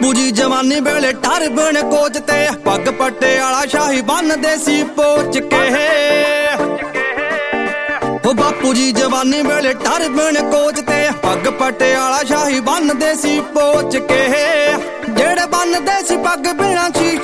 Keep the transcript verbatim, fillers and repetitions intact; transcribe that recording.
ਬਾਪੂ ਜੀ ਜਵਾਨੀ ਵੇਲੇ ਟਰਬਨ ਕੋਚ ਤੇ ਪੱਗ ਪੱਟੇ ਵਾਲਾ ਸ਼ਾਹੀ ਬੰਨਦੇ ਸੀ ਪੋਚ ਕੇ। ਉਹ ਬਾਪੂ ਜੀ ਜਵਾਨੀ ਵੇਲੇ ਟਰਬਨ ਕੋਚ ਤੇ ਪੱਗ ਪੱਟੇ ਵਾਲਾ ਸ਼ਾਹੀ ਬੰਨਦੇ ਸੀ ਪੋਚ ਕੇ। ਜਿਹੜੇ ਬੰਨਦੇ ਸੀ ਪੱਗ ਬਿਨਾਂ ਸ਼ੀਸ਼